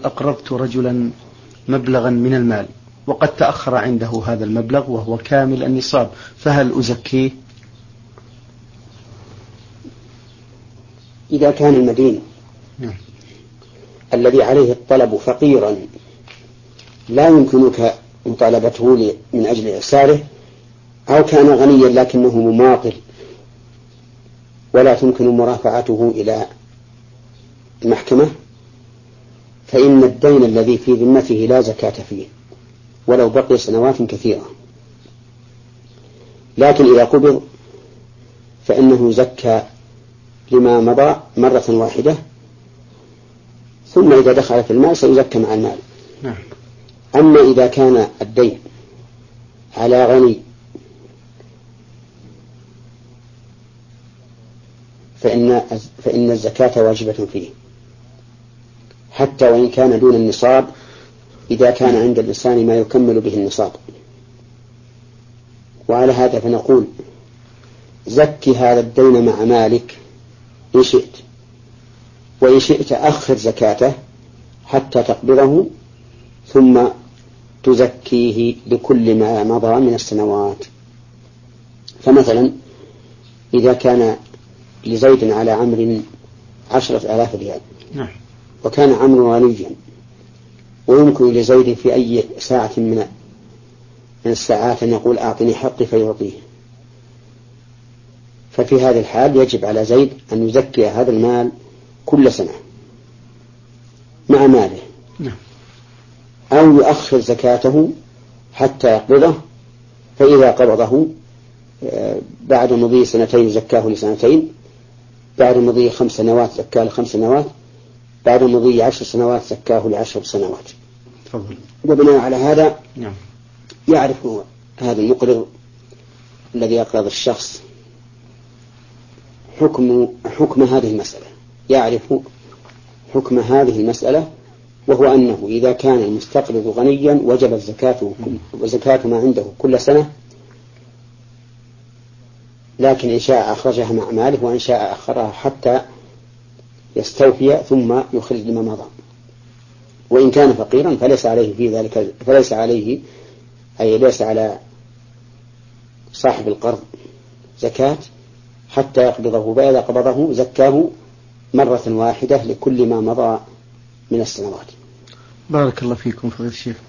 أقرضت رجلا مبلغا من المال وقد تأخر عنده هذا المبلغ وهو كامل النصاب، فهل أزكيه؟ إذا كان المدين الذي عليه الطلب فقيرا لا يمكنك مطالبته من أجل إعساره، أو كان غنيا لكنه مماطل ولا تمكن مرافعته إلى المحكمة، فإن الدين الذي في ذمته لا زكاة فيه ولو بقي سنوات كثيرة. لكن إذا قبض فإنه زكى لما مضى مرة واحدة، ثم إذا دخل في المال سيزكى مع المال. أما إذا كان الدين على غني فإن الزكاة واجبة فيه حتى وإن كان دون النصاب، إذا كان عند الإنسان ما يكمل به النصاب. وعلى هذا فنقول زكي هذا الدين مع مالك إن شئت، وإن شئت أخر زكاته حتى تقبضه ثم تزكيه لكل ما مضى من السنوات. فمثلا إذا كان لزيد على عمرو 10,000 ريال وكان عمرو غنيا ويمكن لزيد في أي ساعة من الساعات أن يقول أعطني حقي فيعطيه، ففي هذه الحال يجب على زيد أن يزكي هذا المال كل سنة مع ماله، أو يؤخر زكاته حتى يقبضه، فإذا قبضه بعد مضي سنتين زكاه لسنتين، بعد مضي 5 سنوات زكاه ل5 سنوات، بعد مضي 10 سنوات زكاه ل10 سنوات. وبناء على هذا يعرف هذا المقرض الذي أقرض الشخص حكم هذه المسألة، يعرف حكم هذه المسألة، وهو أنه إذا كان المستقرض غنيا وجب زكاة ما عنده كل سنة، لكن إن شاء أخرجها مع ماله وإن شاء أخرها حتى يستوفي ثم يخرج لما مضى. وإن كان فقيرا فليس عليه في ذلك، فليس عليه أي ليس على صاحب القرض زكاة حتى يقبضه، فإذا قبضه زكاه مرة واحدة لكل ما مضى من السنوات. بارك الله فيكم فضيلة الشيخ.